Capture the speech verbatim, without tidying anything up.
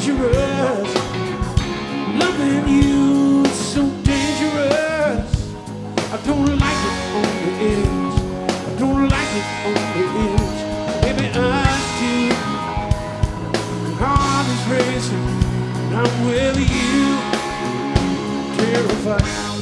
dangerous. Loving you is so dangerous. I don't like it on the edge. I don't like it on the edge. Baby, I do. My heart is racing. I'm with you, terrified.